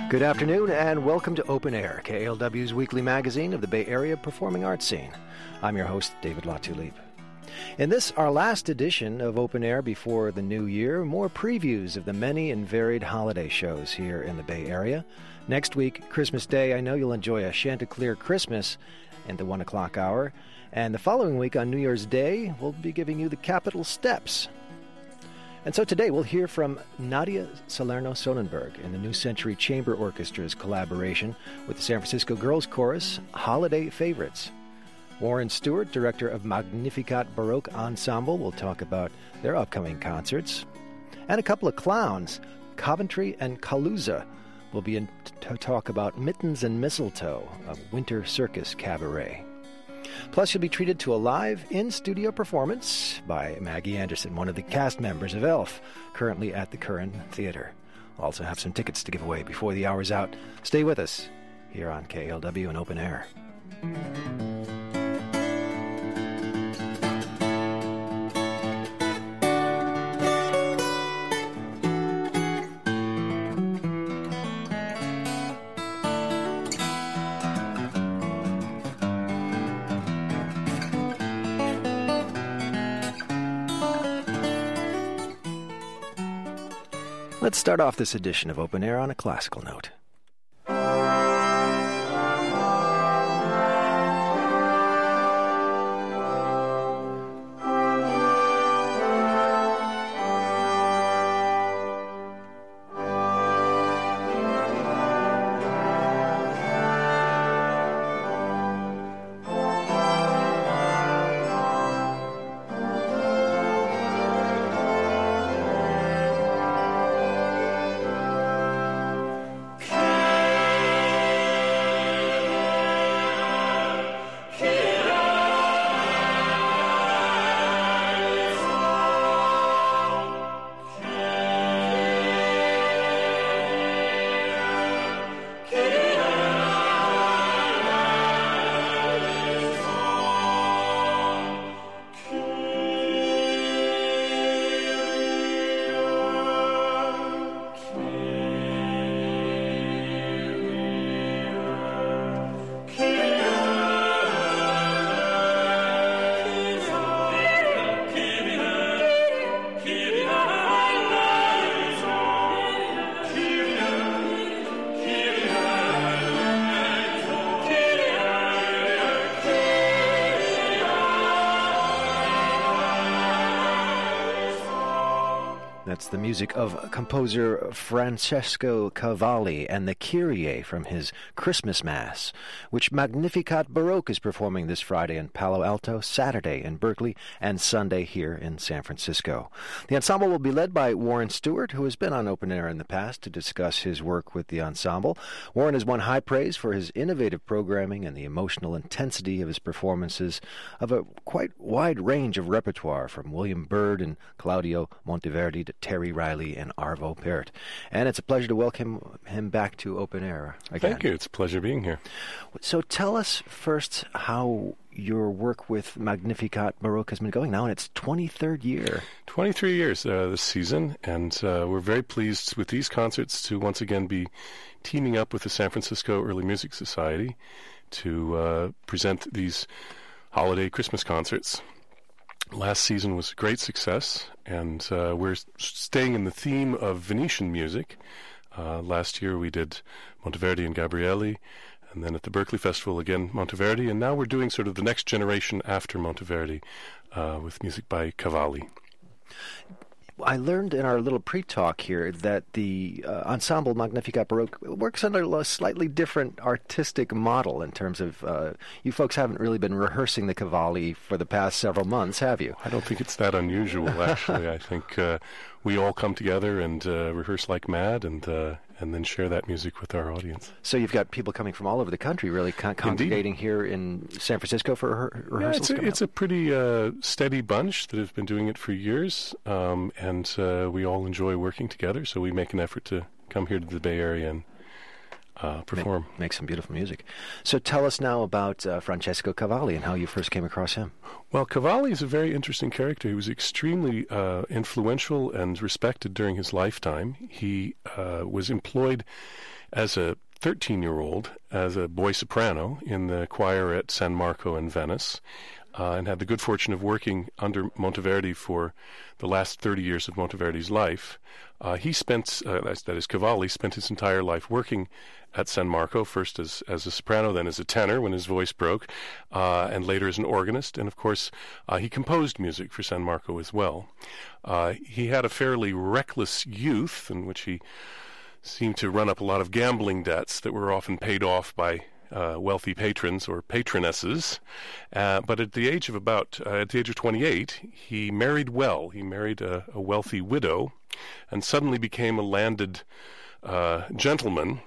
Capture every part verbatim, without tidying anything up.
Good afternoon and welcome to Open Air, K A L W's weekly magazine of the Bay Area performing arts scene. I'm your host, David Latulippe. In this, our last edition of Open Air before the new year, more previews of the many and varied holiday shows here in the Bay Area. Next week, Christmas Day, I know you'll enjoy a Chanticleer Christmas in the one o'clock hour. And the following week on New Year's Day, we'll be giving you the Capitol Steps. And so today we'll hear from Nadia Salerno Sonnenberg in the New Century Chamber Orchestra's collaboration with the San Francisco Girls Chorus, Holiday Favorites. Warren Stewart, director of Magnificat Baroque Ensemble, will talk about their upcoming concerts. And a couple of clowns, Coventry and Kaluza, will be in to talk about Mittens and Mistletoe, a winter circus cabaret. Plus, you'll be treated to a live in-studio performance by Maggie Anderson, one of the cast members of Elf, currently at the Curran Theater. We'll also have some tickets to give away before the hour's out. Stay with us here on K A L W and Open Air. Let's start off this edition of Open Air on a classical note. That's the music of composer Francesco Cavalli and the Kyrie from his Christmas Mass, which Magnificat Baroque is performing this Friday in Palo Alto, Saturday in Berkeley, and Sunday here in San Francisco. The ensemble will be led by Warren Stewart, who has been on Open Air in the past to discuss his work with the ensemble. Warren has won high praise for his innovative programming and the emotional intensity of his performances of a quite wide range of repertoire, from William Byrd and Claudio Monteverdi to Terry Riley and Arvo Pärt. And it's a pleasure to welcome him back to Open Air again. Thank you. It's a pleasure being here. So tell us first how your work with Magnificat Baroque has been going now in its twenty-third year. twenty-three years uh, this season, and uh, we're very pleased with these concerts to once again be teaming up with the San Francisco Early Music Society to uh, present these holiday Christmas concerts. Last season was a great success, and uh, we're staying in the theme of Venetian music. Uh, last year we did Monteverdi and Gabrieli, and then at the Berkeley Festival again Monteverdi, and now we're doing sort of the next generation after Monteverdi uh, with music by Cavalli. I learned in our little pre-talk here that the uh, ensemble Magnificat Baroque works under a slightly different artistic model in terms of, uh, you folks haven't really been rehearsing the Cavalli for the past several months, have you? I don't think it's that unusual, actually. I think uh, we all come together and uh, rehearse like mad, and uh, and then share that music with our audience. So you've got people coming from all over the country, really con- congregating Indeed. Here in San Francisco for re- rehearsals? Yeah, it's a, it's a pretty uh, steady bunch that have been doing it for years, um, and uh, we all enjoy working together, so we make an effort to come here to the Bay Area and uh, perform. Make, make some beautiful music. So tell us now about uh, Francesco Cavalli and how you first came across him. Well, Cavalli is a very interesting character. He was extremely uh, influential and respected during his lifetime. He uh, was employed as a thirteen-year-old, as a boy soprano in the choir at San Marco in Venice, uh, and had the good fortune of working under Monteverdi for the last thirty years of Monteverdi's life. Uh, he spent, uh, that is, Cavalli, spent his entire life working at San Marco, first as, as a soprano, then as a tenor when his voice broke, uh, and later as an organist. And, of course, uh, he composed music for San Marco as well. Uh, he had a fairly reckless youth in which he seemed to run up a lot of gambling debts that were often paid off by uh, wealthy patrons or patronesses. Uh, but at the age of about, uh, at the age of twenty-eight, he married well. He married a, a wealthy widow and suddenly became a landed uh, gentleman.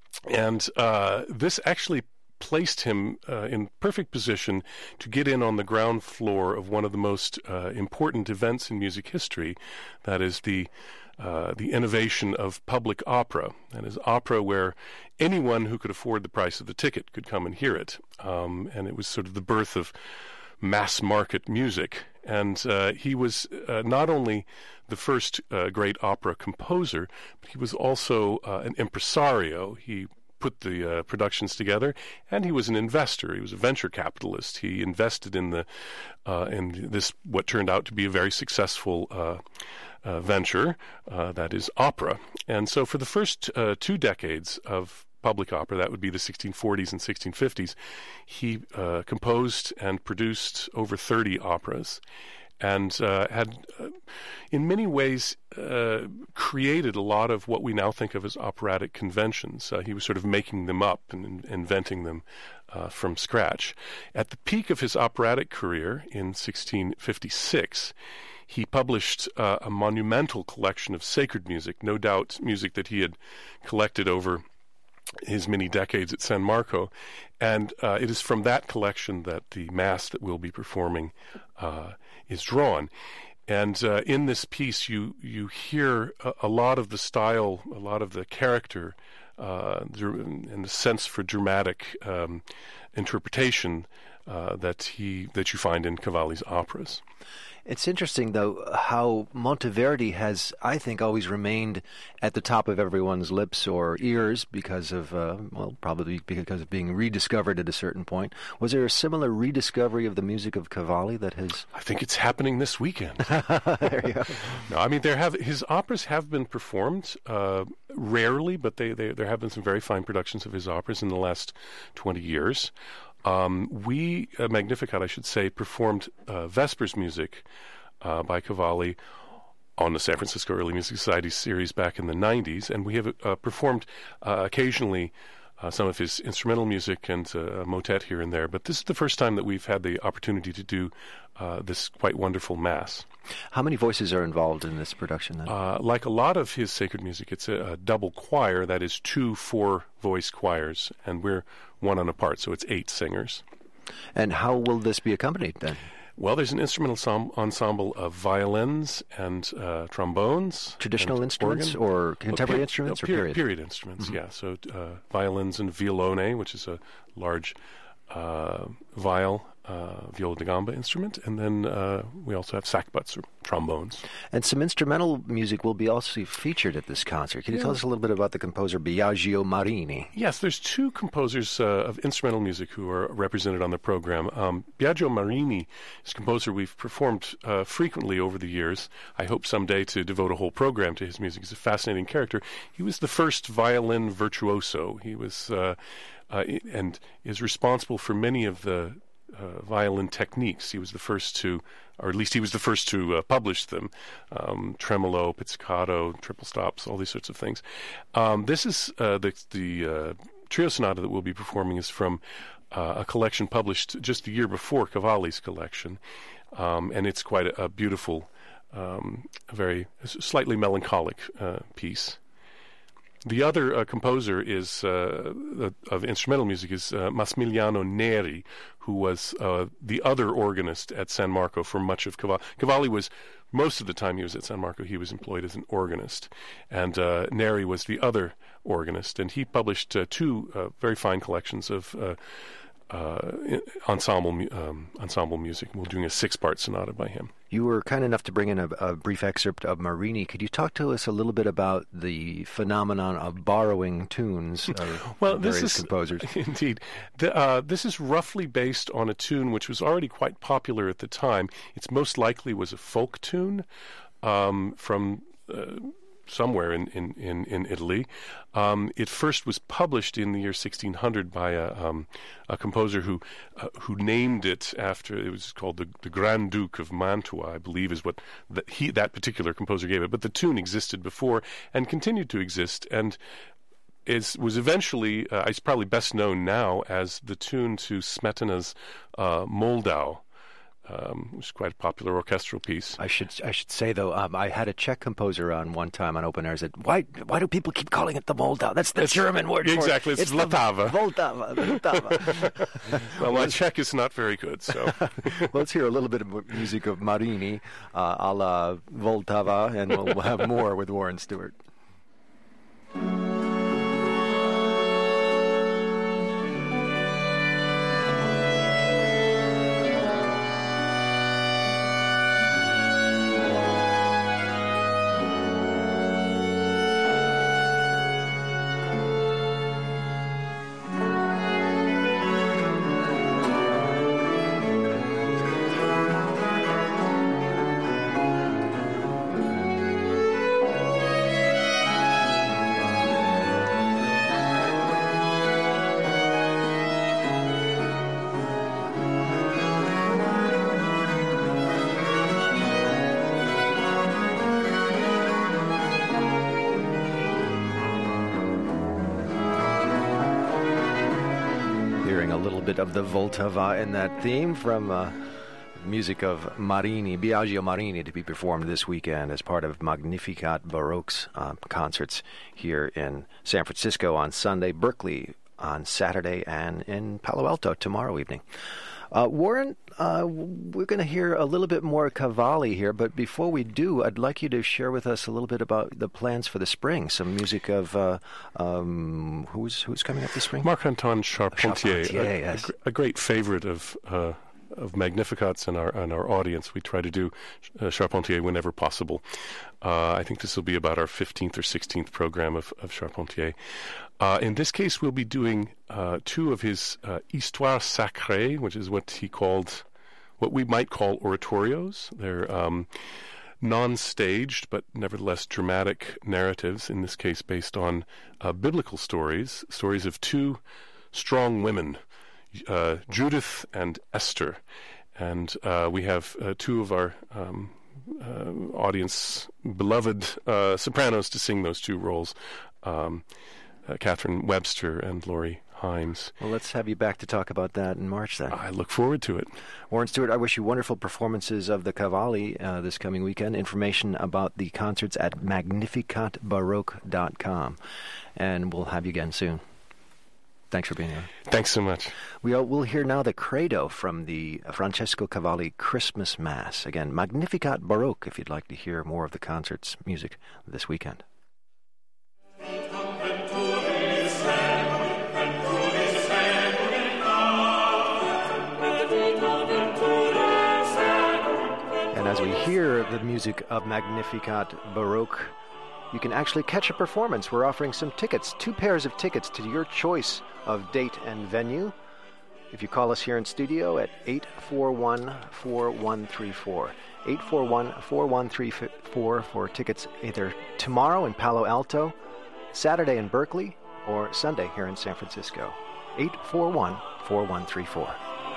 And uh, this actually placed him uh, in perfect position to get in on the ground floor of one of the most uh, important events in music history, that is the uh, the innovation of public opera. That is opera where anyone who could afford the price of the ticket could come and hear it. Um, and it was sort of the birth of mass market music. And uh, he was uh, not only the first uh, great opera composer, but he was also uh, an impresario. He put the uh, productions together, and he was an investor. He was a venture capitalist. He invested in the uh, in this what turned out to be a very successful uh, uh, venture, uh, that is opera. And so for the first uh, two decades of public opera, that would be the sixteen forties and sixteen fifties, he uh, composed and produced over thirty operas, and uh, had, uh, in many ways, uh, created a lot of what we now think of as operatic conventions. Uh, he was sort of making them up and in- inventing them uh, from scratch. At the peak of his operatic career in sixteen fifty-six, he published uh, a monumental collection of sacred music, no doubt music that he had collected over his many decades at San Marco, and uh, it is from that collection that the mass that we'll be performing uh, is drawn. And uh, in this piece, you you hear a, a lot of the style, a lot of the character, uh, and the sense for dramatic um, interpretation uh, that he that you find in Cavalli's operas. It's interesting, though, how Monteverdi has, I think, always remained at the top of everyone's lips or ears because of, uh, well, probably because of being rediscovered at a certain point. Was there a similar rediscovery of the music of Cavalli that has... I think it's happening this weekend. There you go. No, I mean, there have his operas have been performed, uh, rarely, but they, they there have been some very fine productions of his operas in the last twenty years. Um, we, uh, Magnificat, I should say, performed uh, Vespers music uh, by Cavalli on the San Francisco Early Music Society series back in the nineties, and we have uh, performed uh, occasionally uh, some of his instrumental music and uh, a motet here and there, but this is the first time that we've had the opportunity to do uh, this quite wonderful mass. How many voices are involved in this production, then? Uh, like a lot of his sacred music, it's a, a double choir, that is two four-voice choirs, and we're one on a part, so it's eight singers. And how will this be accompanied, then? Well, there's an instrumental som- ensemble of violins and uh, trombones. Traditional and instruments organ. or contemporary oh, per- instruments no, or per- period? Period instruments, Mm-hmm. yeah. So uh, violins and violone, which is a large uh, viol, uh, viola da gamba instrument. And then uh, we also have sackbuts or trombones. And some instrumental music will be also featured at this concert. Can you yeah. tell us a little bit about the composer Biagio Marini? Yes, there's two composers uh, of instrumental music who are represented on the program. Um, Biagio Marini is a composer we've performed uh, frequently over the years. I hope someday to devote a whole program to his music. He's a fascinating character. He was the first violin virtuoso. He was, uh, uh, and is responsible for many of the uh, violin techniques. He was the first to, or at least he was the first to uh, publish them, um, tremolo, pizzicato, triple stops, all these sorts of things. Um, this is uh, the, the uh, trio sonata that we'll be performing is from uh, a collection published just the year before Cavalli's collection, um, and it's quite a, a beautiful, um, a very slightly melancholic uh, piece. The other uh, composer is uh, of instrumental music is uh, Massimiliano Neri, who was uh, the other organist at San Marco for much of Cavalli. Cavalli was, most of the time he was at San Marco, he was employed as an organist, and uh, Neri was the other organist, and he published uh, two uh, very fine collections of uh, uh, ensemble um, ensemble music. We're doing a six-part sonata by him. You were kind enough to bring in a, a brief excerpt of Marini. Could you talk to us a little bit about the phenomenon of borrowing tunes of well, various this is, composers? Indeed. The, uh, this is roughly based on a tune which was already quite popular at the time. It's most likely was a folk tune um, from... Uh, somewhere in, in, in, in Italy. Um, it first was published in the year sixteen hundred by a, um, a composer who uh, who named it after, it was called the, the Grand Duke of Mantua, I believe is what the, he that particular composer gave it. But the tune existed before and continued to exist, and is was eventually, uh, it's probably best known now as the tune to Smetana's uh, Moldau. Um, which is quite a popular orchestral piece. I should I should say though, um, I had a Czech composer on one time on Open Air. Said, "Why why do people keep calling it the Moldau? That's the it's, German word exactly, for it. It's Vltava. Vltava. Vltava." Well, my Czech is not very good, so well, let's hear a little bit of music of Marini, uh, a la Vltava, and we'll, we'll have more with Warren Stewart. Bit of the Vltava in that theme from uh, music of Marini, Biagio Marini, to be performed this weekend as part of Magnificat Baroque's uh, concerts here in San Francisco on Sunday, Berkeley on Saturday, and in Palo Alto tomorrow evening. Uh, Warren, uh, we're going to hear a little bit more Cavalli here, but before we do, I'd like you to share with us a little bit about the plans for the spring. Some music of uh, um, who's who's coming up this spring? Marc-Antoine Charpentier, Charpentier a, yes. a, a great favorite of uh, of Magnificats and our and our audience. We try to do uh, Charpentier whenever possible. Uh, I think this will be about our fifteenth or sixteenth program of, of Charpentier. Uh, in this case, we'll be doing uh, two of his uh, Histoires Sacrées, which is what he called, what we might call oratorios. They're um, non-staged, but nevertheless dramatic narratives, in this case based on uh, biblical stories, stories of two strong women, uh, Judith and Esther. And uh, we have uh, two of our um, uh, audience beloved uh, sopranos to sing those two roles. Um, Uh, Catherine Webster and Laurie Himes. Well, let's have you back to talk about that in March then. I look forward to it. Warren Stewart, I wish you wonderful performances of the Cavalli uh, this coming weekend. Information about the concerts at magnificat baroque dot com. And we'll have you again soon. Thanks for being here. Thanks so much. We'll, we'll hear now the Credo from the Francesco Cavalli Christmas Mass. Again, Magnificat Baroque if you'd like to hear more of the concert's music this weekend. As we hear the music of Magnificat Baroque, you can actually catch a performance. We're offering some tickets, two pairs of tickets to your choice of date and venue. If you call us here in studio at eight four one, four one three four. eight four one, four one three four for tickets either tomorrow in Palo Alto, Saturday in Berkeley, or Sunday here in San Francisco. eight four one, four one three four.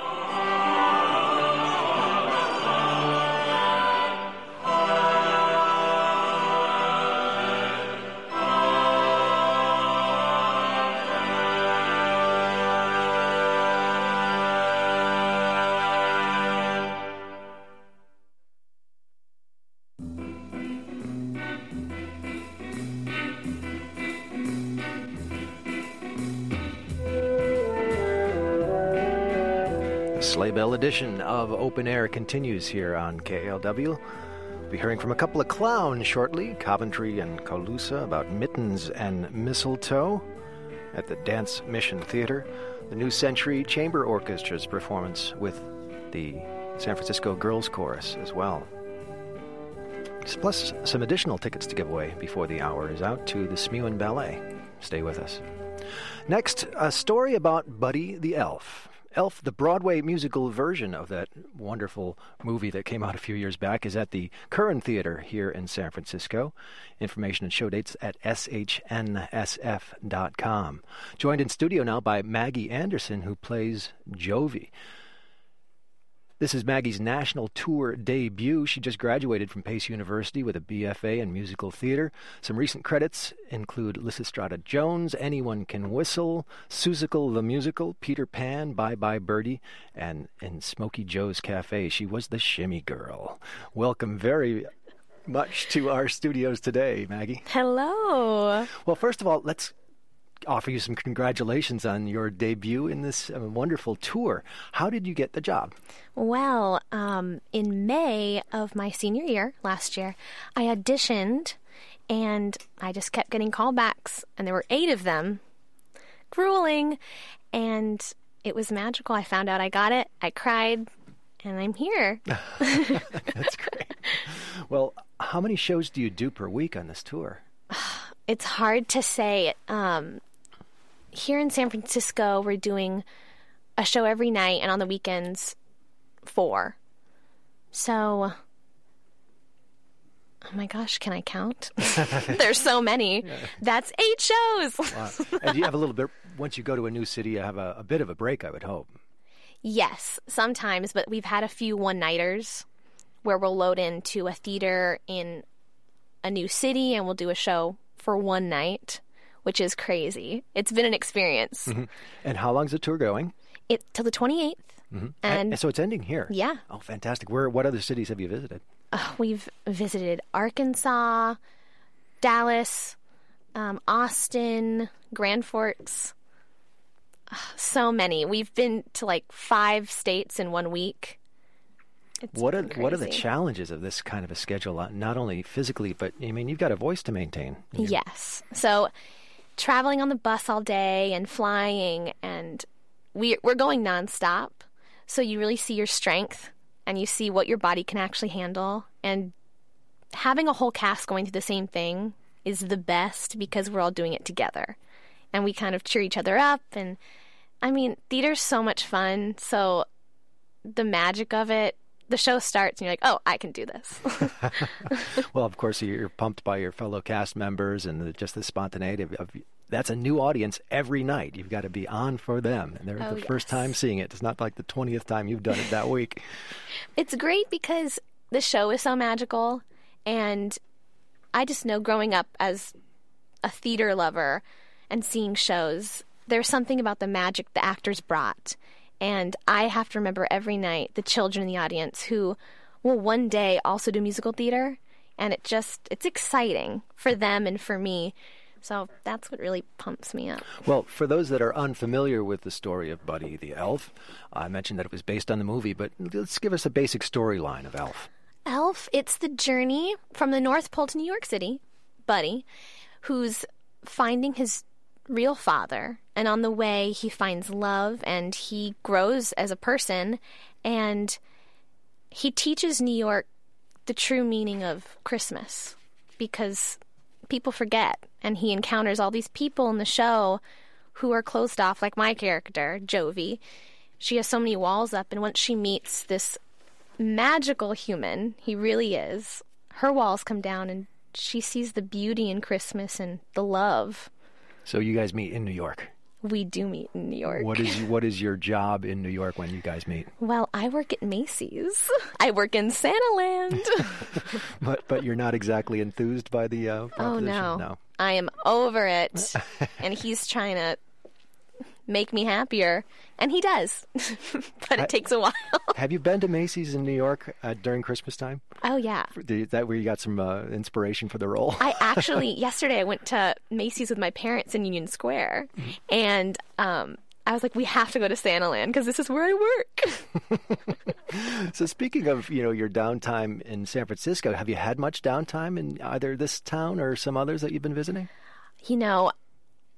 Sleigh Bell edition of Open Air continues here on K A L W. We'll be hearing from a couple of clowns shortly, Coventry and Colusa, about mittens and mistletoe at the Dance Mission Theater. the New Century Chamber Orchestra's performance with the San Francisco Girls Chorus as well. Plus some additional tickets to give away before the hour is out to the Smuin Ballet. Stay with us. Next, a story about Buddy the Elf. Elf, the Broadway musical version of that wonderful movie that came out a few years back, is at the Curran Theater here in San Francisco. Information and show dates at S H N S F dot com. Joined in studio now by Maggie Anderson, who plays Jovie. This is Maggie's national tour debut. She just graduated from Pace University with a B F A in musical theater. Some recent credits include Lysistrata Jones, Anyone Can Whistle, Seussical the Musical, Peter Pan, Bye Bye Birdie, and in Smokey Joe's Cafe, she was the Shimmy Girl. Welcome very much to our studios today, Maggie. Hello. Well, first of all, let's offer you some congratulations on your debut in this uh, wonderful tour. How did you get the job? Well, um, in May of my senior year last year, I auditioned and I just kept getting callbacks, and there were eight of them. Grueling. And it was magical. I found out I got it. I cried, and I'm here. That's great. Well, how many shows do you do per week on this tour? It's hard to say. Um, here in San Francisco, we're doing a show every night, and on the weekends, four. So, oh my gosh, can I count? There's so many. Yeah. That's eight shows. Wow. And you have a little bit, once you go to a new city, you have a, a bit of a break, I would hope. Yes, sometimes, but we've had a few one-nighters where we'll load into a theater in a new city, and we'll do a show for one night, which is crazy. It's been an experience. Mm-hmm. And how long's the tour going? It till the twenty-eighth. Mm-hmm. And, and so it's ending here. Yeah. Oh, fantastic. Where? What other cities have you visited? Uh, we've visited Arkansas, Dallas, um, Austin, Grand Forks. Uh, so many. We've been to like five states in one week. It's what are what are the challenges of this kind of a schedule? Not only physically, but I mean, you've got a voice to maintain. Yes. So traveling on the bus all day and flying, and we we're going nonstop. So you really see your strength, and you see what your body can actually handle. And having a whole cast going through the same thing is the best because we're all doing it together, and we kind of cheer each other up. And I mean, theater's so much fun. So the magic of it. The show starts and you're like, oh, I can do this. Well, of course, you're pumped by your fellow cast members and the, just the spontaneity of, of that's a new audience every night. You've got to be on for them. And they're oh, the yes. first time seeing it. It's not like the twentieth time you've done it that week. It's great because the show is so magical. And I just know growing up as a theater lover and seeing shows, there's something about the magic the actors brought. And I have to remember every night the children in the audience who will one day also do musical theater. And it just, it's exciting for them and for me. So that's what really pumps me up. Well, for those that are unfamiliar with the story of Buddy the Elf, I mentioned that it was based on the movie, but let's give us a basic storyline of Elf. Elf, it's the journey from the North Pole to New York City, Buddy, who's finding his real father, and on the way he finds love and he grows as a person, and he teaches New York the true meaning of Christmas because people forget, and he encounters all these people in the show who are closed off, like my character, Jovie. She has so many walls up, and once she meets this magical human, he really is, her walls come down and she sees the beauty in Christmas and the love. So you guys meet in New York. We do meet in New York. What is what is your job in New York when you guys meet? Well, I work at Macy's. I work in Santa Land. but but you're not exactly enthused by the uh, proposition? Oh, no. no. I am over it. And he's trying to make me happier. And he does. But it I, takes a while. Have you been to Macy's in New York uh, during Christmas time? Oh, yeah. Is that where you got some uh, inspiration for the role? I actually, yesterday I went to Macy's with my parents in Union Square. And um, I was like, we have to go to Santa Land because this is where I work. So speaking of, you know, your downtime in San Francisco, have you had much downtime in either this town or some others that you've been visiting? You know, oh,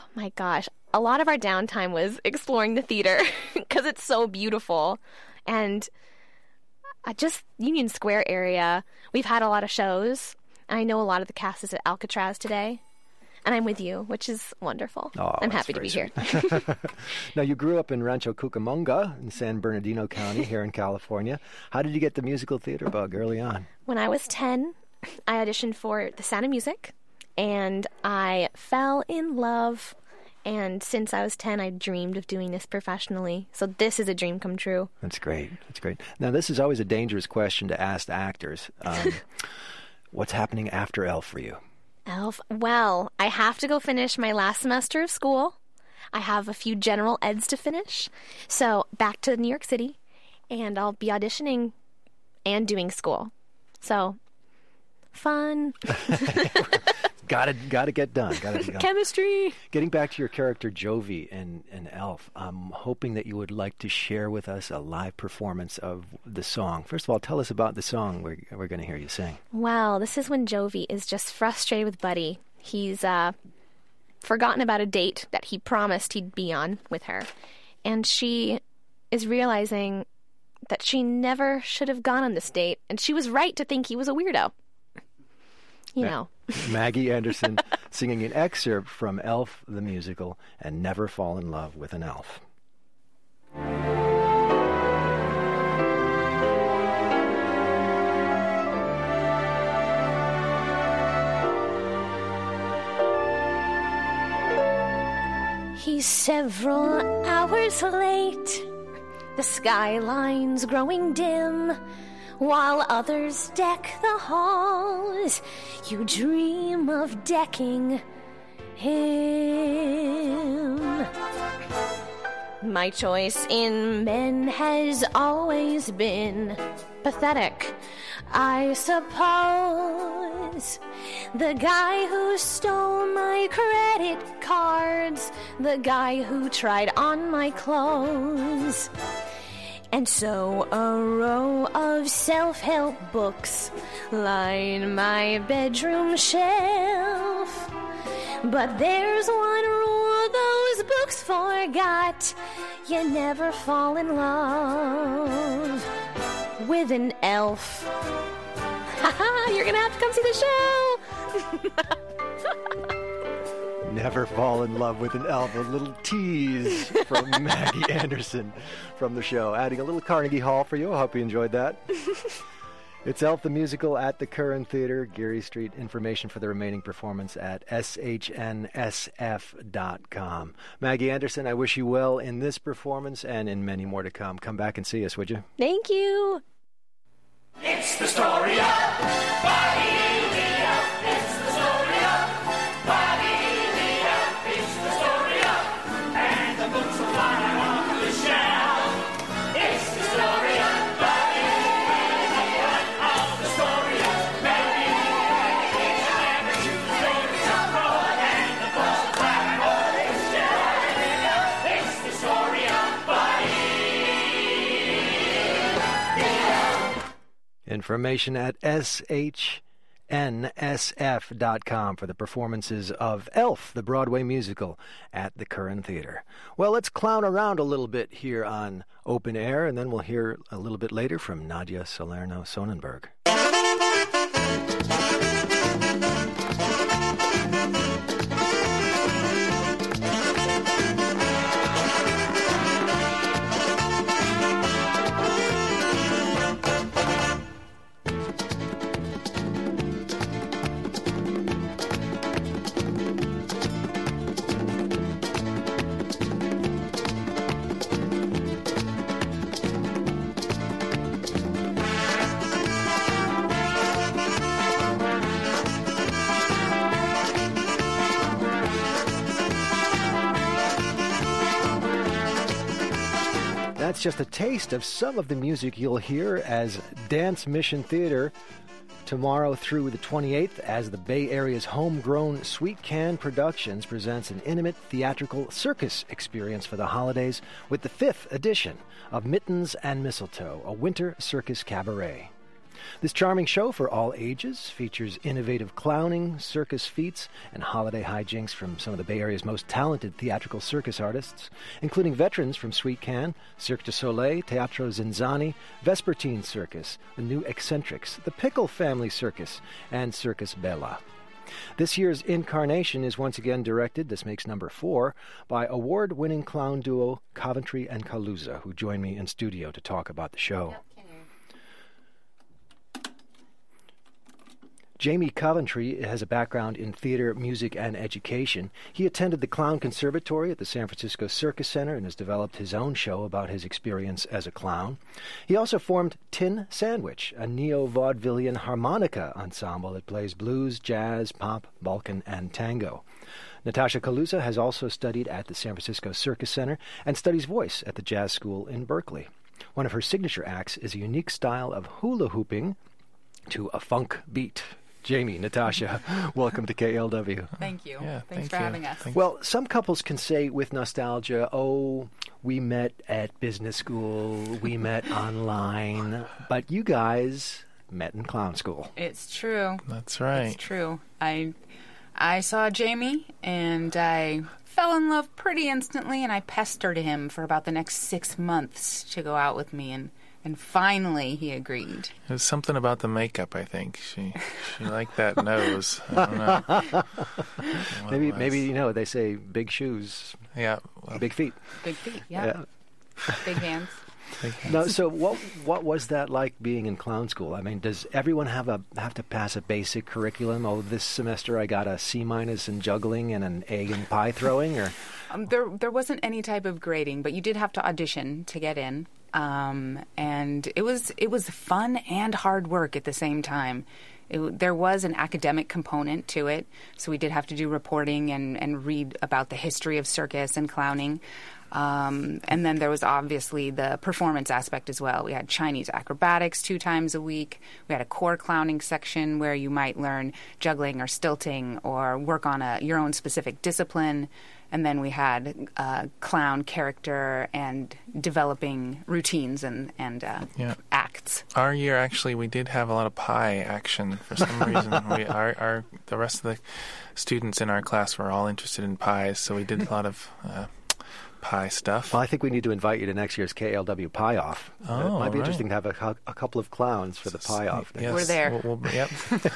my gosh. A lot of our downtime was exploring the theater because it's so beautiful. And uh, just Union Square area, we've had a lot of shows. I know a lot of the cast is at Alcatraz today. And I'm with you, which is wonderful. Oh, I'm happy to be here. Now, you grew up in Rancho Cucamonga in San Bernardino County here in California. How did you get the musical theater bug early on? When I was ten, I auditioned for The Sound of Music, and I fell in love. And since I was ten, I dreamed of doing this professionally. So this is a dream come true. That's great. That's great. Now, this is always a dangerous question to ask actors. Um, what's happening after Elf for you? Elf? Well, I have to go finish my last semester of school. I have a few general eds to finish. So back to New York City, and I'll be auditioning and doing school. So, fun. Gotta, gotta get done. Gotta get done. Chemistry. Getting back to your character Jovi in, in Elf, I'm hoping that you would like to share with us a live performance of the song. First of all, tell us about the song we're, we're going to hear you sing. Well, this is when Jovi is just frustrated with Buddy. He's uh, forgotten about a date that he promised he'd be on with her. And she is realizing that she never should have gone on this date. And she was right to think he was a weirdo. You know. Maggie Anderson singing an excerpt from Elf the Musical and Never Fall in Love with an Elf. He's several hours late. The skyline's growing dim. While others deck the halls, you dream of decking him. My choice in men has always been pathetic, I suppose. The guy who stole my credit cards, the guy who tried on my clothes. And so a row of self-help books line my bedroom shelf. But there's one rule those books forgot: you never fall in love with an elf. Haha, you're gonna have to come see the show. Never fall in love with an elf. A little tease from Maggie Anderson from the show. Adding a little Carnegie Hall for you. I hope you enjoyed that. It's Elf the Musical at the Curran Theater, Geary Street. Information for the remaining performance at S H N S F dot com. Maggie Anderson, I wish you well in this performance and in many more to come. Come back and see us, would you? Thank you. It's the story of Buddy the Elf. It's the story of Buddy the Elf. It's the story of, and the books will fly on the shelf. It's the story of Buddy the Elf. All the story of Buddy the Elf. Never choose the story of fraud, and the books will fly on the shelf. It's the story of Buddy the Elf. Information at S H N S F dot com for the performances of Elf, the Broadway musical, at the Curran Theater. Well, let's clown around a little bit here on Open Air, and then we'll hear a little bit later from Nadia Salerno-Sonnenberg. That's just a taste of some of the music you'll hear as Dance Mission Theater tomorrow through the twenty-eighth, as the Bay Area's homegrown Sweet Can Productions presents an intimate theatrical circus experience for the holidays with the fifth edition of Mittens and Mistletoe, a winter circus cabaret. This charming show for all ages features innovative clowning, circus feats, and holiday hijinks from some of the Bay Area's most talented theatrical circus artists, including veterans from Sweet Can, Cirque du Soleil, Teatro Zinzani, Vespertine Circus, the New Eccentrics, the Pickle Family Circus, and Circus Bella. This year's incarnation is once again directed, this makes number four, by award-winning clown duo Coventry and Kaluza, who join me in studio to talk about the show. Jamie Coventry has a background in theater, music, and education. He attended the Clown Conservatory at the San Francisco Circus Center and has developed his own show about his experience as a clown. He also formed Tin Sandwich, a neo-vaudevillian harmonica ensemble that plays blues, jazz, pop, Balkan, and tango. Natasha Kaluza has also studied at the San Francisco Circus Center and studies voice at the Jazz School in Berkeley. One of her signature acts is a unique style of hula hooping to a funk beat. Jamie, Natasha, welcome to K L W. Thank you. Yeah, Thanks thank for you. having us. Thank Well, some couples can say with nostalgia, oh, we met at business school, we met online, but you guys met in clown school. It's true. That's right. It's true. I I saw Jamie and I fell in love pretty instantly, and I pestered him for about the next six months to go out with me, and And finally, he agreed. It was something about the makeup, I think. She she liked that nose. I don't know. what Maybe, it was. maybe you know, they say big shoes, Yeah. Well, big feet. Big feet, yeah. Big hands. big hands. No, so what what was that like being in clown school? I mean, does everyone have a have to pass a basic curriculum? Oh, this semester I got a C minus in juggling and an A in pie throwing, or Um, there, there wasn't any type of grading, but you did have to audition to get in. Um, and it was it was fun and hard work at the same time. It, there was an academic component to it, so we did have to do reporting and, and read about the history of circus and clowning. Um, and then there was obviously the performance aspect as well. We had Chinese acrobatics two times a week. We had a core clowning section where you might learn juggling or stilting or work on a your own specific discipline. And then we had uh, clown character and developing routines and, and uh, Yeah. acts. Our year, actually, we did have a lot of pie action for some reason. we, our, our, the rest of the students in our class were all interested in pies, so we did a lot of uh, pie stuff. well, I think we need to invite you to next year's K L W Pie Off. Oh, it might be right. interesting to have a, a couple of clowns for the Pie Off. Yes, We're there. We'll, we'll, yep.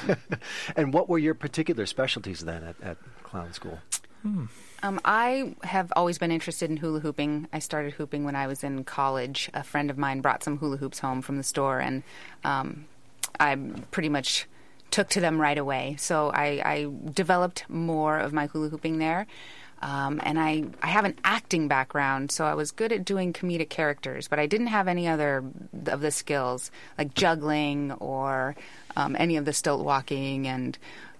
And what were your particular specialties then at, at clown school? Um, I have always been interested in hula hooping. I started hooping when I was in college. A friend of mine brought some hula hoops home from the store, and um, I pretty much took to them right away. So I, I developed more of my hula hooping there. Um, and I, I have an acting background, so I was good at doing comedic characters, but I didn't have any other of the skills, like juggling or um, any of the stilt walking and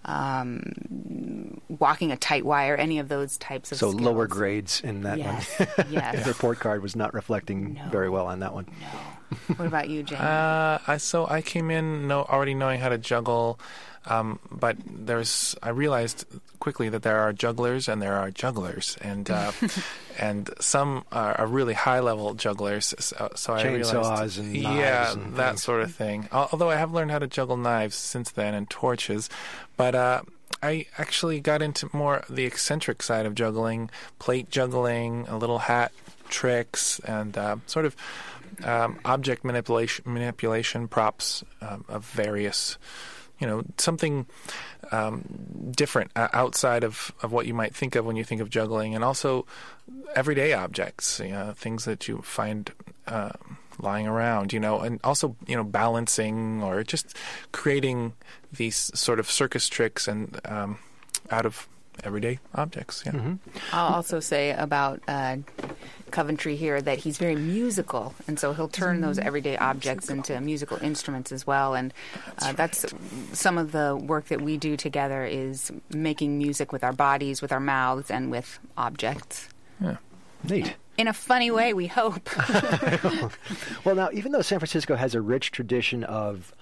um, walking a tight wire, any of those types of So skills. lower grades in that Yes, one. yes. The report card was not reflecting No. very well on that one. No. What about you, Jane? Uh, I so I came in know, already knowing how to juggle, um, but there's I realized quickly that there are jugglers and there are jugglers, and uh, and some are, are really high level jugglers. So, so I Chainsaws realized, and yeah, knives and that things. sort of thing. Al- Although I have learned how to juggle knives since then and torches, but. Uh, I actually got into more the eccentric side of juggling, plate juggling, a little hat tricks, and uh, sort of um, object manipulation, manipulation props um, of various, you know, something um, different uh, outside of, of what you might think of when you think of juggling, and also everyday objects, you know, things that you find uh, lying around, you know, and also, you know, balancing or just creating these sort of circus tricks and um, out of everyday objects. Yeah. Mm-hmm. I'll also say about uh, Coventry here that he's very musical, and so he'll turn those everyday objects into musical instruments as well. And uh, that's some of the work that we do together is making music with our bodies, with our mouths, and with objects. Yeah. Neat. In a funny way, we hope. Well, now, even though San Francisco has a rich tradition of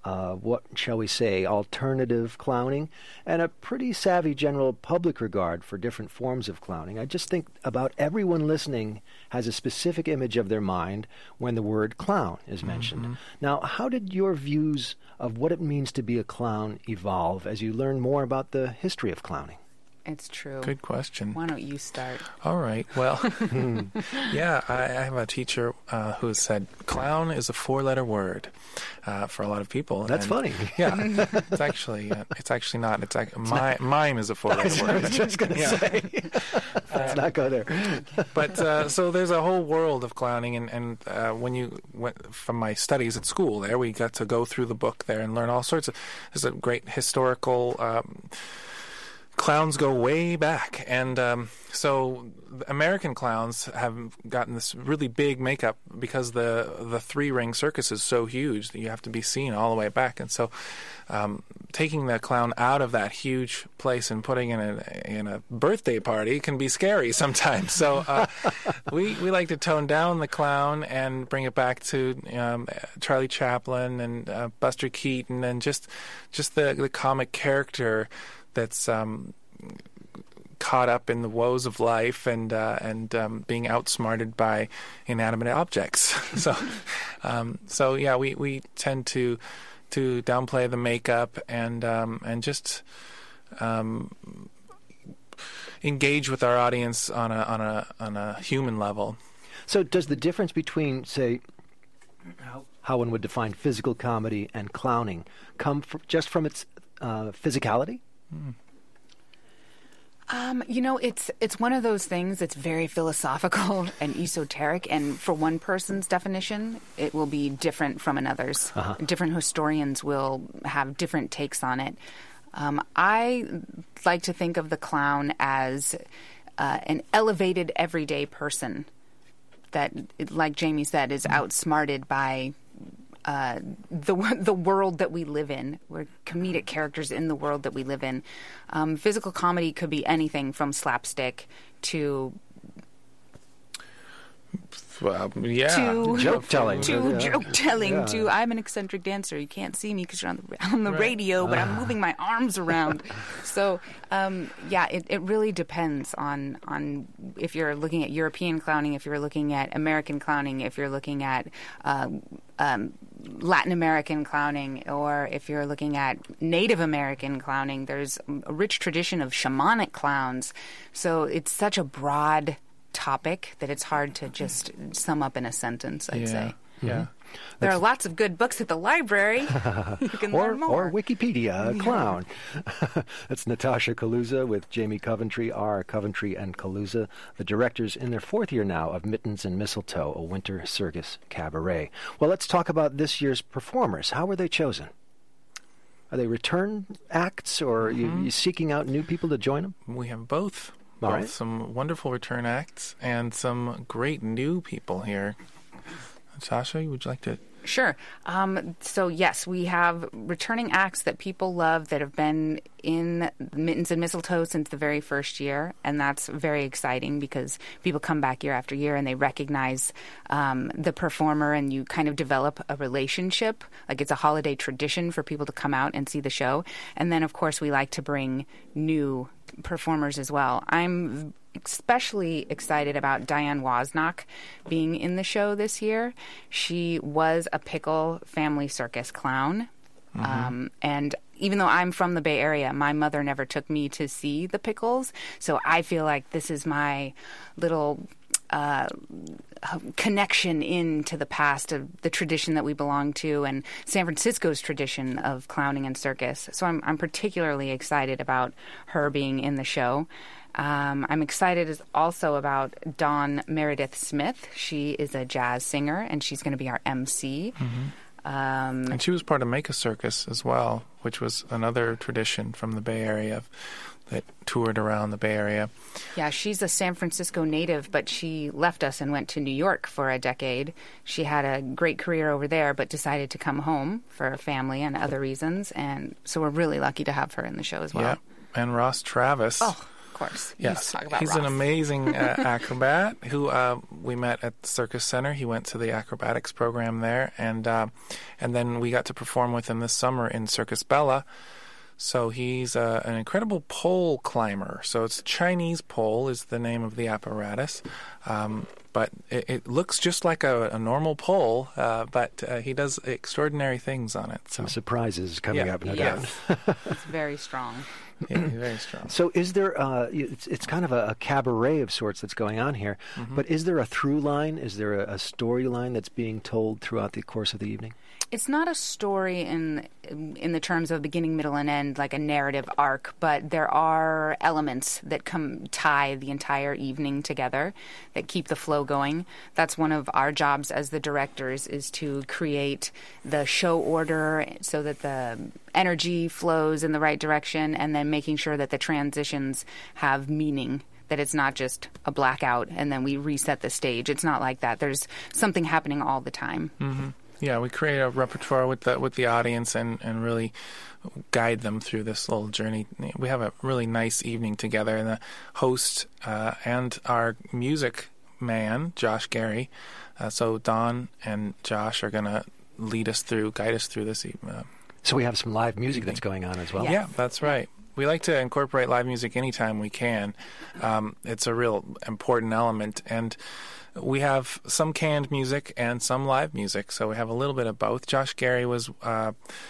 uh, what shall we say, alternative clowning, and a pretty savvy general public regard for different forms of clowning. I just think about everyone listening has a specific image of their mind when the word clown is mentioned. Mm-hmm. Now, how did your views of what it means to be a clown evolve as you learn more about the history of clowning? It's true. Good question. Why don't you start? All right. Well, yeah, I, I have a teacher uh, who said clown is a four-letter word uh, for a lot of people. That's and, funny. Yeah, it's actually uh, it's actually not. It's like mi- mime is a four-letter word. I was just going to yeah. say. Let's um, not go there. But uh, so there's a whole world of clowning, and and uh, when you went from my studies at school, there we got to go through the book there and learn all sorts of. There's a great historical. Um, Clowns go way back, and um, so American clowns have gotten this really big makeup because the the three ring circus is so huge that you have to be seen all the way back, and so um, taking the clown out of that huge place and putting in a in a birthday party can be scary sometimes. So uh, we we like to tone down the clown and bring it back to um, Charlie Chaplin and uh, Buster Keaton and just just the the comic character that's um, caught up in the woes of life and uh, and um, being outsmarted by inanimate objects. so, um, so yeah, we, we tend to to downplay the makeup and um, and just um, engage with our audience on a on a on a human level. So, does the difference between, say, how one would define physical comedy and clowning come from, just from its uh, physicality? Hmm. Um, you know, it's it's one of those things that's very philosophical and esoteric, and for one person's definition, it will be different from another's. Uh-huh. Different historians will have different takes on it. Um, I like to think of the clown as uh, an elevated, everyday person that, like Jamie said, is outsmarted by Uh, the the world that we live in. We're comedic characters in the world that we live in. Um, physical comedy could be anything from slapstick to Well, yeah, to joke telling, to yeah. joke telling, Yeah. to I'm an eccentric dancer. You can't see me because you're on the on the right. radio, but I'm moving my arms around. So um, yeah, it, it really depends on on if you're looking at European clowning, if you're looking at American clowning, if you're looking at uh, um, Latin American clowning, or if you're looking at Native American clowning. There's a rich tradition of shamanic clowns. So it's such a broad topic that it's hard to just sum up in a sentence, I'd yeah. say. Yeah. Mm-hmm. There are lots of good books at the library. You can or, learn more. or Wikipedia, a clown. That's Natasha Kaluza with Jamie Coventry, R. Coventry and Kaluza, the directors in their fourth year now of Mittens and Mistletoe, a winter circus cabaret. Well, let's talk about this year's performers. How were they chosen? Are they return acts, or mm-hmm. you, you seeking out new people to join them? We have both. All both right. Some wonderful return acts and some great new people here. Natasha, would you like to? Sure. Um, so, yes, we have returning acts that people love that have been in Mittens and Mistletoe since the very first year, and that's very exciting because people come back year after year and they recognize um, the performer, and you kind of develop a relationship. Like, it's a holiday tradition for people to come out and see the show. And then, of course, we like to bring new performers as well. I'm especially excited about Diane Wozniak being in the show this year. She was a Pickle Family Circus clown. Mm-hmm. Um, and even though I'm from the Bay Area, my mother never took me to see the Pickles. So I feel like this is my little uh, connection into the past of the tradition that we belong to and San Francisco's tradition of clowning and circus. So I'm, I'm particularly excited about her being in the show. Um, I'm excited as also about Dawn Meredith Smith. She is a jazz singer, and she's going to be our M C. Mm-hmm. Um, and she was part of Make a Circus as well, which was another tradition from the Bay Area that toured around the Bay Area. Yeah, she's a San Francisco native, but she left us and went to New York for a decade. She had a great career over there, but decided to come home for her family and other reasons. And so we're really lucky to have her in the show as well. Yeah, and Ross Travis. Oh. course. Yes, Talk about he's Ross. an amazing uh, acrobat who uh, we met at the Circus Center. He went to the acrobatics program there, and uh, and then we got to perform with him this summer in Circus Bella. So he's uh, an incredible pole climber. So it's Chinese pole is the name of the apparatus, um, but it, it looks just like a, a normal pole, uh, but uh, he does extraordinary things on it. So Some surprises coming Yeah. up, no Yes. doubt. It's very strong. yeah, he's very strong. So is there, uh, y- it's, it's kind of a, a cabaret of sorts that's going on here, but is there a through line? Is there a, a storyline that's being told throughout the course of the evening? It's not a story in in the terms of beginning, middle, and end, like a narrative arc, but there are elements that come tie the entire evening together that keep the flow going. That's one of our jobs as the directors, is to create the show order so that the energy flows in the right direction, and then making sure that the transitions have meaning. That it's not just a blackout and then we reset the stage. It's not like that. There's something happening all the time. Mm-hmm. Yeah, we create a repertoire with the with the audience and, and really guide them through this little journey. We have a really nice evening together, and the host uh, and our music man, Josh Gary. Uh, so Don and Josh are going to lead us through, guide us through this evening. Uh, So we have some live music that's going on as well. Yeah. Yeah, that's right. We like to incorporate live music anytime we can. Um, it's a real important element. And we have some canned music and some live music, so we have a little bit of both. Josh Gary was... Uh,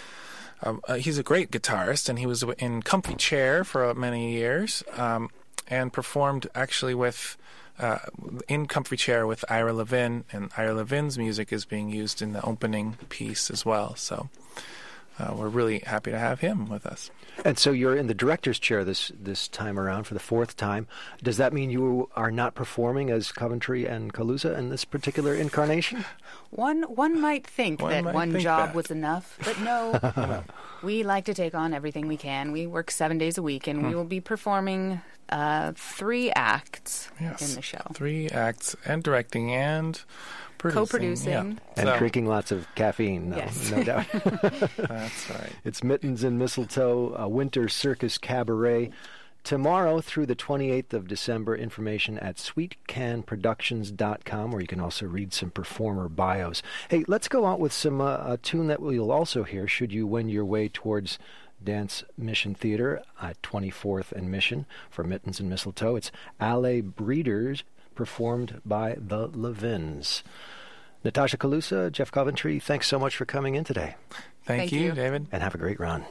uh, he's a great guitarist, and he was in Comfy Chair for many years, um, and performed actually with... Uh, in Comfy Chair with Ira Levin, and Ira Levin's music is being used in the opening piece as well. So uh, we're really happy to have him with us. And so you're in the director's chair this this time around for the fourth time. Does that mean you are not performing as Coventry and Calusa in this particular incarnation? One one might think One that might one think job that. was enough, but no. We like to take on everything we can. We work seven days a week, and we will be performing uh, three acts Yes. in the show. Three acts, and directing, and producing. Co-producing. Yeah. And So, drinking lots of caffeine, no, Yes. no doubt. That's right. It's Mittens and Mistletoe, a winter circus cabaret. Tomorrow through the twenty-eighth of December, information at sweet can productions dot com, where you can also read some performer bios. Hey, let's go out with some uh, a tune that we'll also hear should you wend your way towards Dance Mission Theater at twenty-fourth and Mission for Mittens and Mistletoe. It's Alley Breeders, performed by the Levins. Natasha Calusa, Jeff Coventry, thanks so much for coming in today, Thank, Thank you, you. David. and have a great run.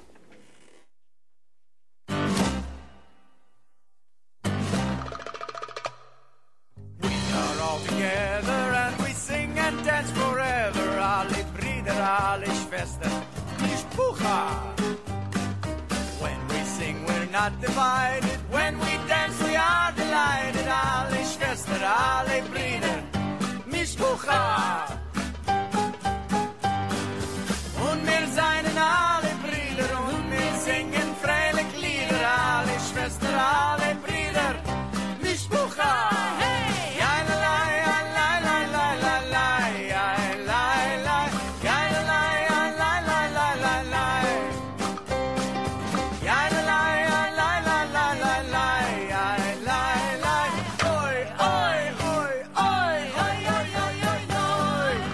We are all together and we sing and dance forever. Alle Brüder, alle Schwestern, nicht Bucha. When we sing, we're not divided. When we dance, we are delighted. Alle Schwestern, alle Brüder, nicht Bucha. Und wir seien alle Brüder und wir singen freilich Lieder. Alle Schwestern, alle Brüder, nicht Bucha. Oi, oi, oi, oi, oi, oi, oi, oi.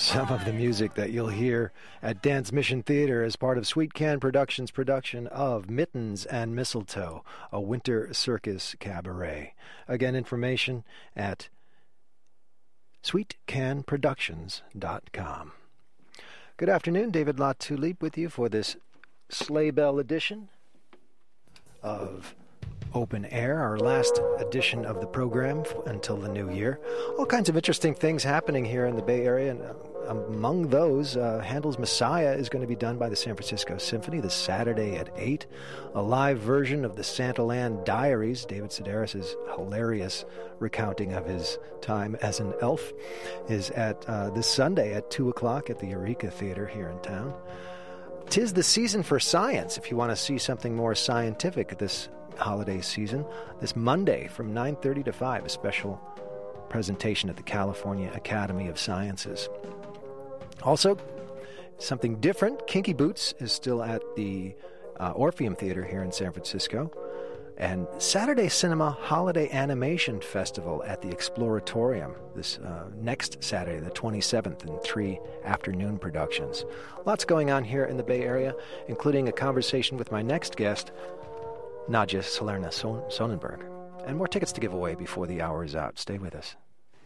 some of the music that you'll hear at Dance Mission Theater as part of Sweet Can Productions' production of Mittens and Mistletoe, a winter circus cabaret. Again, information at sweet can productions dot com. Good afternoon, David LaTulippe with you for this Sleigh Bell edition of Open Air, our last edition of the program f- until the new year. All kinds of interesting things happening here in the Bay Area, and uh, among those, uh, Handel's Messiah is going to be done by the San Francisco Symphony this Saturday at eight. A live version of the Santaland Diaries, David Sedaris' hilarious recounting of his time as an elf, is at uh, this Sunday at two o'clock at the Eureka Theater here in town. 'Tis the season for science, if you want to see something more scientific this holiday season. This Monday from nine thirty to five, a special presentation at the California Academy of Sciences. Also, something different, Kinky Boots is still at the uh, Orpheum Theater here in San Francisco. And Saturday Cinema Holiday Animation Festival at the Exploratorium this uh, next Saturday, the twenty-seventh, in three afternoon productions. Lots going on here in the Bay Area, including a conversation with my next guest, Nadja Salerno Son- Sonnenberg. And more tickets to give away before the hour is out. Stay with us.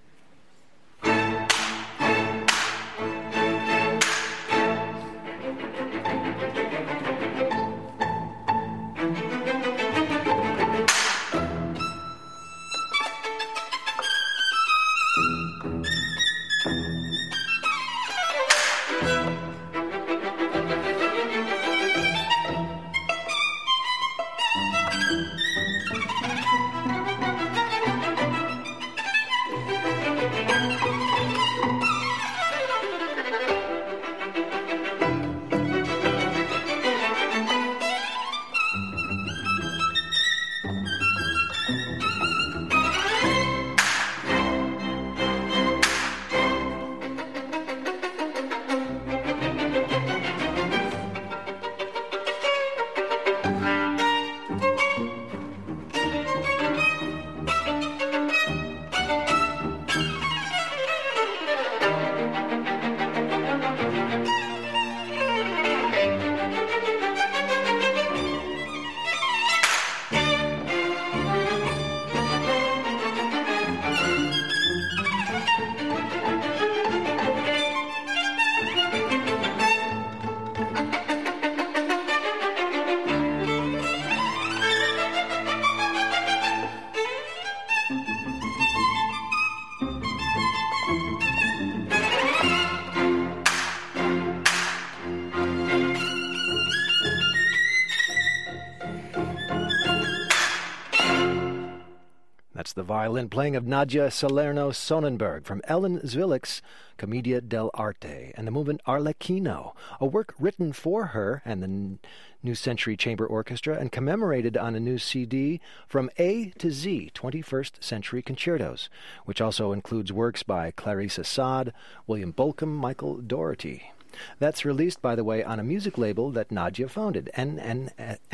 The violin playing of Nadja Salerno Sonnenberg from Ellen Zwick's Commedia dell'arte and the movement Arlecchino, a work written for her and the New Century Chamber Orchestra and commemorated on a new C D from A to Z, twenty-first Century Concertos, which also includes works by Clarissa Saad, William Bolcom, Michael Doherty. That's released, by the way, on a music label that Nadja founded, N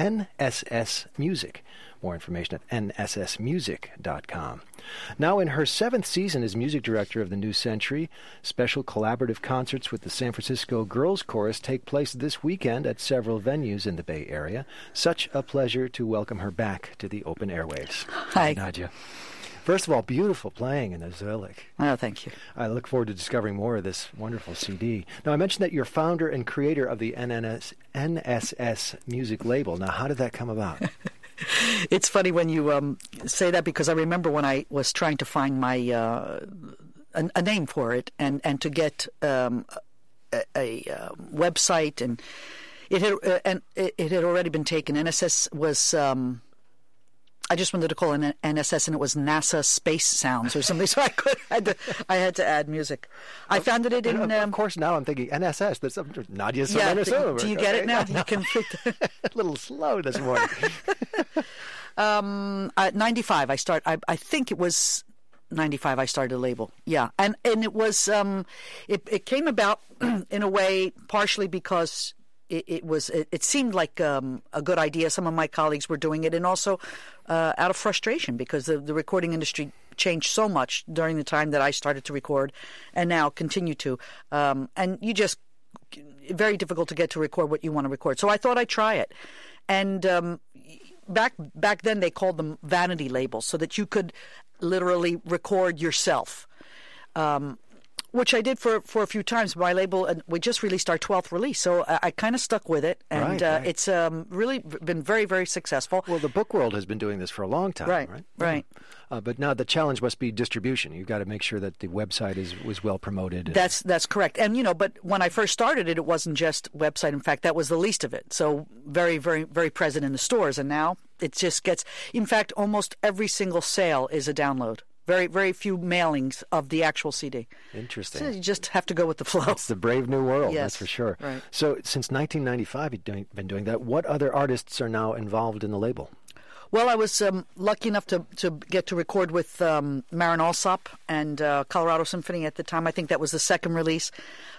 S S Music. More information at N S S music dot com. Now in her seventh season as music director of the New Century, special collaborative concerts with the San Francisco Girls Chorus take place this weekend at several venues in the Bay Area. Such a pleasure to welcome her back to the open airwaves. Hi. Hi, Nadja. First of all, beautiful playing in the Zwick. Oh, thank you. I look forward to discovering more of this wonderful C D. Now, I mentioned that you're founder and creator of the N S S music label. Now, how did that come about? It's funny when you um, say that, because I remember when I was trying to find my uh, a, a name for it and, and to get um, a, a uh, website, and it had uh, and it, it had already been taken. N S S was. Um, I just wanted to call it N S S, and it was NASA Space Sounds or something. So I could, I had to, I had to add music. I founded it in. Of, um, of course, now I'm thinking N S S. There's some Nadja yeah, Salerno. Do you get it now? You can fit a little slow this morning. um, at ninety-five, I start. I, I think it was ninety-five. I started a label. Yeah, and and it was. Um, it it came about in a way partially because. It, it was. It, it seemed like um, a good idea. Some of my colleagues were doing it, and also uh, out of frustration because the, the recording industry changed so much during the time that I started to record, and now continue to. Um, and you just very difficult to get to record what you want to record. So I thought I'd try it, and um, back back then they called them vanity labels, so that you could literally record yourself. Um, Which I did for, for a few times. My label, and we just released our twelfth release, so I, I kind of stuck with it, and right, uh, right. it's um, really been very, very successful. Well, the book world has been doing this for a long time, right? Right, right. Uh, but now the challenge must be distribution. You've got to make sure that the website is was well promoted. That's that's correct. And you know, but when I first started it, it wasn't just website. In fact, that was the least of it. So very, very, very present in the stores, and now it just gets. In fact, almost every single sale is a download. Very, very few mailings of the actual C D. Interesting. So you just have to go with the flow. It's the brave new world, yes, that's for sure. Right. So since nineteen ninety-five, you've doing, been doing that. What other artists are now involved in the label? Well, I was um, lucky enough to, to get to record with um, Marin Alsop and uh, Colorado Symphony at the time. I think that was the second release.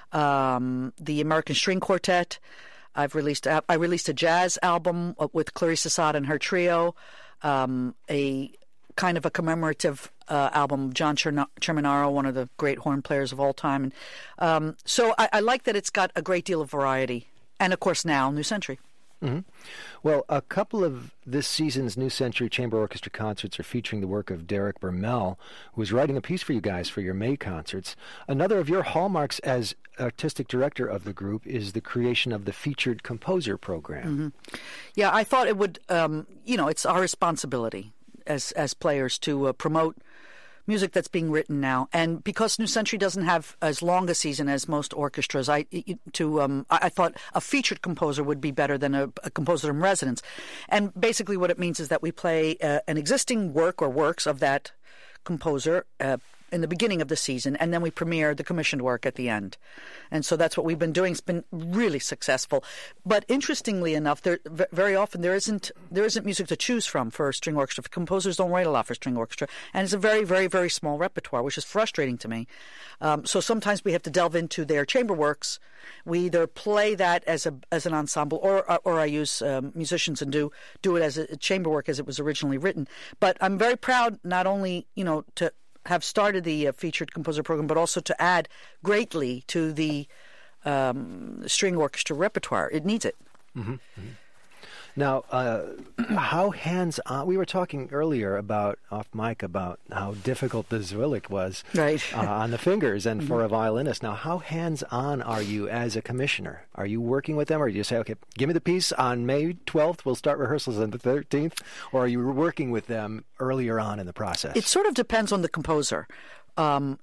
Um, the American String Quartet. I've released. I released a jazz album with Clarissa Sada and her trio. Um, a kind of a commemorative uh, album, John Cerminaro, one of the great horn players of all time. And, um, so I, I like that it's got a great deal of variety. And, of course, now, New Century. Mm-hmm. Well, a couple of this season's New Century Chamber Orchestra concerts are featuring the work of Derek Bermel, who is writing a piece for you guys for your May concerts. Another of your hallmarks as artistic director of the group is the creation of the Featured Composer Program. Mm-hmm. Yeah, I thought it would, um, you know, it's our responsibility as as players to uh, promote music that's being written now, and because New Century doesn't have as long a season as most orchestras, I to um, I, I thought a featured composer would be better than a, a composer in residence. And basically, what it means is that we play uh, an existing work or works of that composer uh, in the beginning of the season, and then we premiere the commissioned work at the end. And so that's what we've been doing. It's been really successful. But interestingly enough, there very often there isn't there isn't music to choose from for a string orchestra. Composers don't write a lot for string orchestra, and it's a very, very, very small repertoire, which is frustrating to me. Um, so sometimes we have to delve into their chamber works. We either play that as a as an ensemble, or or I use um, musicians and do do it as a chamber work as it was originally written. But I'm very proud not only you know to have started the uh, featured composer program, but also to add greatly to the um, string orchestra repertoire. It needs it. Mm-hmm. Mm-hmm. Now, uh, how hands-on? We were talking earlier about off mic about how difficult the Zwillik was right. uh, on the fingers and mm-hmm. for a violinist. Now, how hands-on are you as a commissioner? Are you working with them, or do you say, "Okay, give me the piece on May twelfth. We'll start rehearsals on the thirteenth," or are you working with them earlier on in the process? It sort of depends on the composer. Um,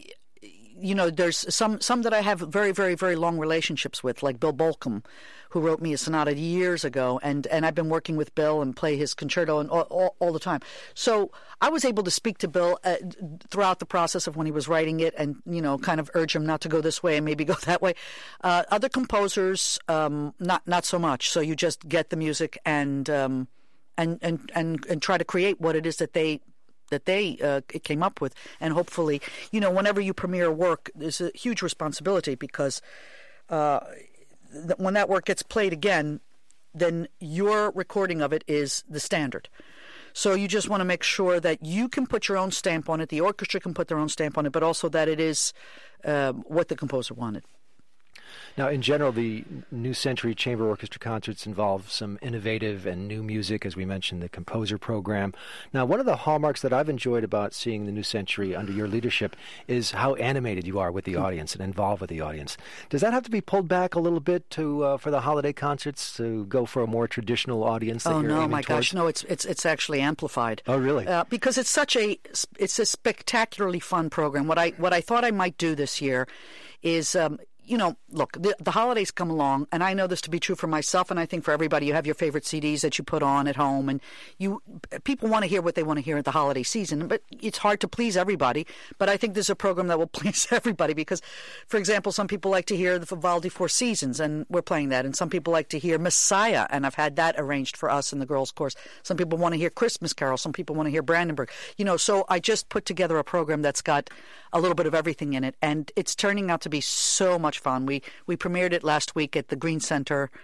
you know, there's some some that I have very, very, very long relationships with, like Bill Bolcom, who wrote me a sonata years ago, and, and I've been working with Bill and play his concerto and all, all, all the time. So I was able to speak to Bill uh, throughout the process of when he was writing it, and you know, kind of urge him not to go this way and maybe go that way. Uh, other composers, um, not not so much. So you just get the music and um, and, and and and try to create what it is that they. that they uh, came up with. And hopefully, you know, whenever you premiere a work, there's a huge responsibility because uh, th- when that work gets played again, then your recording of it is the standard. So you just want to make sure that you can put your own stamp on it, the orchestra can put their own stamp on it, but also that it is uh, what the composer wanted. Now, in general, the New Century Chamber Orchestra concerts involve some innovative and new music, as we mentioned, the composer program. Now, one of the hallmarks that I've enjoyed about seeing the New Century under your leadership is how animated you are with the audience and involved with the audience. Does that have to be pulled back a little bit to uh, for the holiday concerts to go for a more traditional audience that oh, you're no, aiming my towards? gosh, no, it's it's it's actually amplified. Oh, really? Uh, because it's such a it's a spectacularly fun program. What I what I thought I might do this year is. Um, You know, look, the, the holidays come along, and I know this to be true for myself, and I think for everybody. You have your favorite C Ds that you put on at home, and you people want to hear what they want to hear at the holiday season. But it's hard to please everybody. But I think there's a program that will please everybody because, for example, some people like to hear the Vivaldi Four Seasons, and we're playing that. And some people like to hear Messiah, and I've had that arranged for us in the girls' course. Some people want to hear Christmas Carol. Some people want to hear Brandenburg. You know, so I just put together a program that's got a little bit of everything in it, and it's turning out to be so much fun. We we premiered it last week at the Green Center.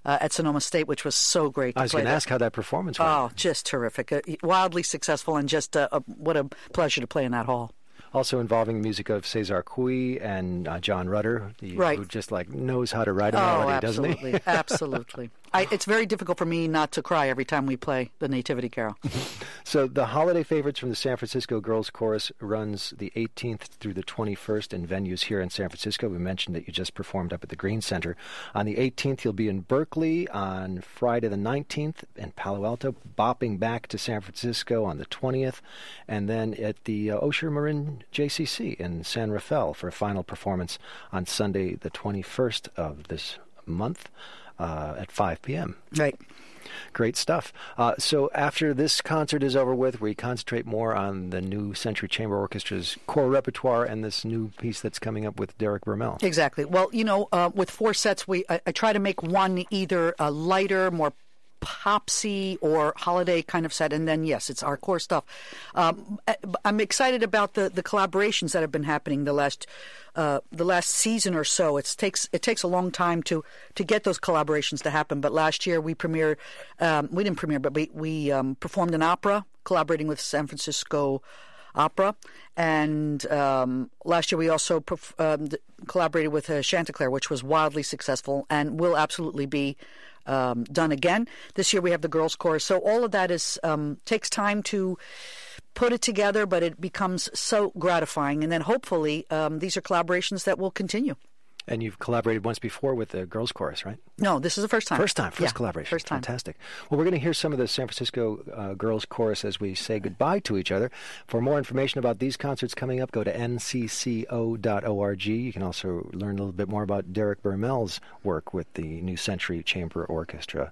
uh, at Sonoma State, which was so great to I was play going to there. ask how that performance went. Oh, just terrific. Uh, wildly successful, and just uh, uh, what a pleasure to play in that hall. Also involving the music of Cesar Cui and uh, John Rudder, the, Right. who just like knows how to write a Oh, melody, doesn't he? absolutely. Absolutely. I, it's very difficult for me not to cry every time we play the Nativity Carol. So the holiday favorites from the San Francisco Girls Chorus runs the eighteenth through the twenty-first in venues here in San Francisco. We mentioned that you just performed up at the Green Center. On the eighteenth, you'll be in Berkeley. On Friday the nineteenth in Palo Alto, bopping back to San Francisco on the twentieth, and then at the uh, Osher Marin J C C in San Rafael for a final performance on Sunday the twenty-first of this month uh, at five p.m. Right. Great stuff. Uh, so after this concert is over with, we concentrate more on the new Century Chamber Orchestra's core repertoire and this new piece that's coming up with Derek Vermel. Exactly. Well, you know, uh, with four sets, we I, I try to make one either a lighter, more popsy or holiday kind of set, and then yes, it's our core stuff. Um, I'm excited about the, the collaborations that have been happening the last uh, the last season or so. It takes it takes a long time to to get those collaborations to happen. But last year we premiered, um, we didn't premiere, but we we um, performed an opera collaborating with San Francisco Opera, and um, last year we also perf- um, collaborated with uh, Chanticleer, which was wildly successful and will absolutely be um, done again. This year we have the girls' chorus, so all of that is um, takes time to put it together, but it becomes so gratifying. And then hopefully um, these are collaborations that will continue. And you've collaborated once before with the girls' chorus, right? No, this is the first time. First time, first Yeah, collaboration. First time. Fantastic. Well, we're going to hear some of the San Francisco uh, girls' chorus as we say goodbye to each other. For more information about these concerts coming up, go to N C C O dot org. You can also learn a little bit more about Derek Vermel's work with the New Century Chamber Orchestra.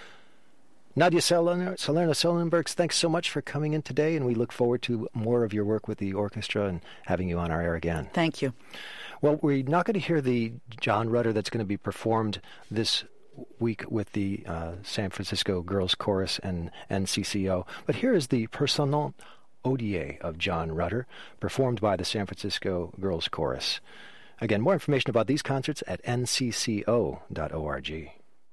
Nadia Salerno Sonnenberg, thanks so much for coming in today, and we look forward to more of your work with the orchestra and having you on our air again. Thank you. Well, we're not going to hear the John Rudder that's going to be performed this week with the uh, San Francisco Girls Chorus and N C C O, but here is the Personnel Odier of John Rudder, performed by the San Francisco Girls Chorus. Again, more information about these concerts at N C C O dot org.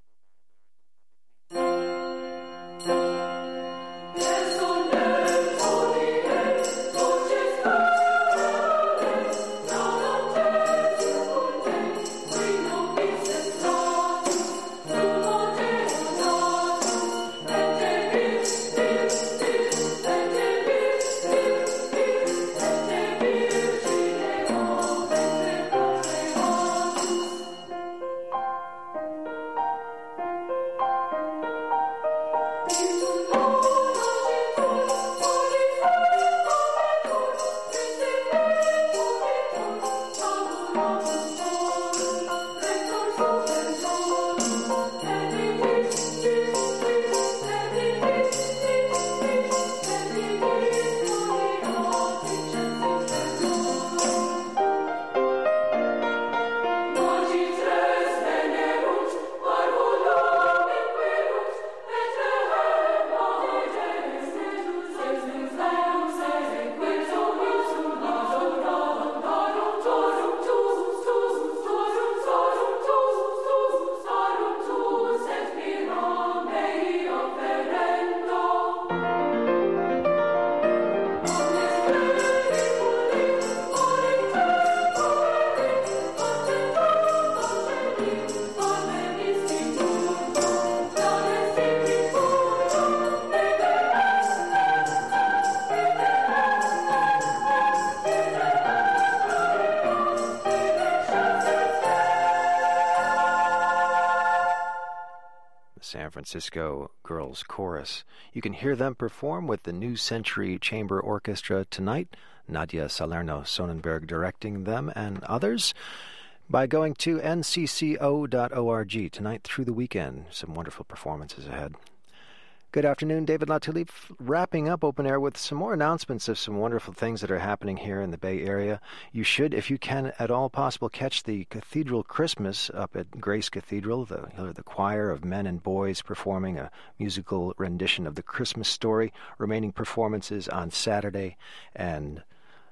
San Francisco Girls Chorus. You can hear them perform with the New Century Chamber Orchestra tonight. Nadia Salerno Sonnenberg directing them and others by going to N C C O dot org tonight through the weekend. Some wonderful performances ahead. Good afternoon, David Latulippe, wrapping up Open Air with some more announcements of some wonderful things that are happening here in the Bay Area. You should, if you can at all possible, catch the Cathedral Christmas up at Grace Cathedral. The, the choir of men and boys performing a musical rendition of the Christmas story. Remaining performances on Saturday and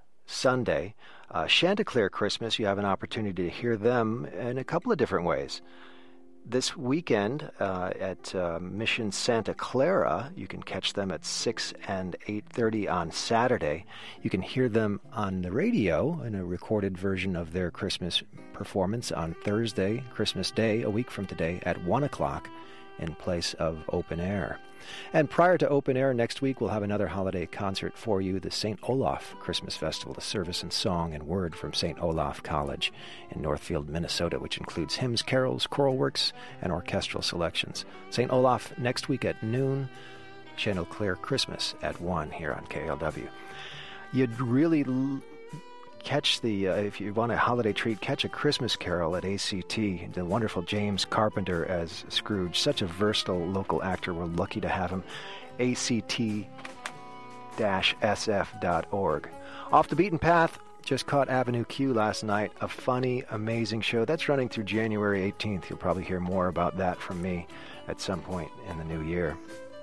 Sunday. Uh, Chanticleer Christmas, you have an opportunity to hear them in a couple of different ways. this weekend uh, at uh, Mission Santa Clara. You can catch them at six and eight thirty on Saturday. You can hear them on the radio in a recorded version of their Christmas performance on Thursday, Christmas Day, a week from today, at one o'clock in place of open air. And prior to open air next week, we'll have another holiday concert for you, the Saint Olaf Christmas Festival, the service and song and word from Saint Olaf College in Northfield, Minnesota, which includes hymns, carols, choral works, and orchestral selections. Saint Olaf next week at noon, Chanticleer Christmas at one here on K L W. You'd really l- catch the, uh, if you want a holiday treat, catch a Christmas Carol at A C T. The wonderful James Carpenter as Scrooge, such a versatile local actor. We're lucky to have him. A C T S F dot org. Off the Beaten Path, just caught Avenue Q last night. A funny, amazing show. That's running through January eighteenth. You'll probably hear more about that from me at some point in the new year.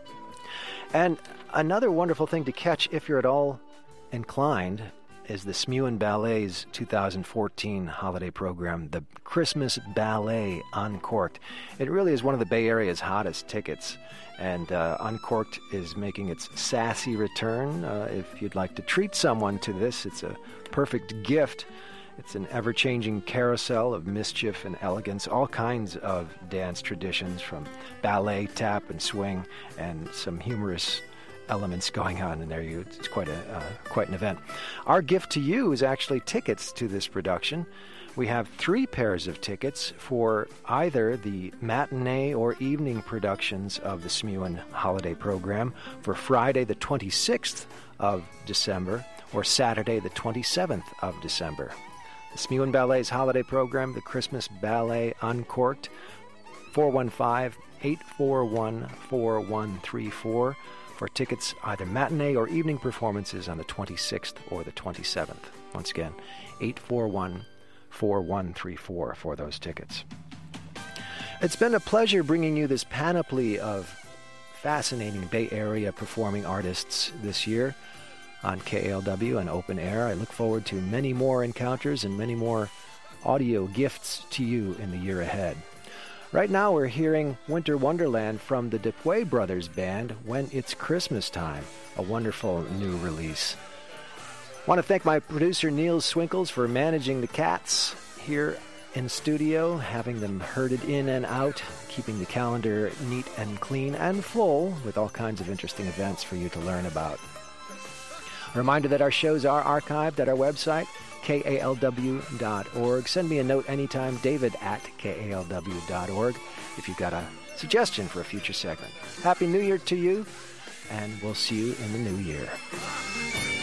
And another wonderful thing to catch, if you're at all inclined, is the Smuin Ballet's two thousand fourteen holiday program, the Christmas Ballet Uncorked. It really is one of the Bay Area's hottest tickets, and uh, Uncorked is making its sassy return. Uh, if you'd like to treat someone to this, it's a perfect gift. It's an ever-changing carousel of mischief and elegance, all kinds of dance traditions, from ballet, tap, and swing, and some humorous elements going on in there. It's quite a uh, quite an event. Our gift to you is actually tickets to this production. We have three pairs of tickets for either the matinee or evening productions of the Smuin holiday program for Friday the twenty-sixth of December or Saturday the twenty-seventh of December. The Smuin Ballet's holiday program, the Christmas Ballet Uncorked, four one five, eight four one, four one three four. For tickets, either matinee or evening performances on the twenty-sixth or the twenty-seventh. Once again, eight four one, four one three four for those tickets. It's been a pleasure bringing you this panoply of fascinating Bay Area performing artists this year on K L W and Open Air. I look forward to many more encounters and many more audio gifts to you in the year ahead. Right now we're hearing Winter Wonderland from the Dupuy Brothers Band, When It's Christmas Time, a wonderful new release. I want to thank my producer Neil Swinkles for managing the cats here in studio, having them herded in and out, keeping the calendar neat and clean and full with all kinds of interesting events for you to learn about. A reminder that our shows are archived at our website, K A L W dot org. Send me a note anytime, David at K A L W dot org, if you've got a suggestion for a future segment. Happy New Year to you, and we'll see you in the new year.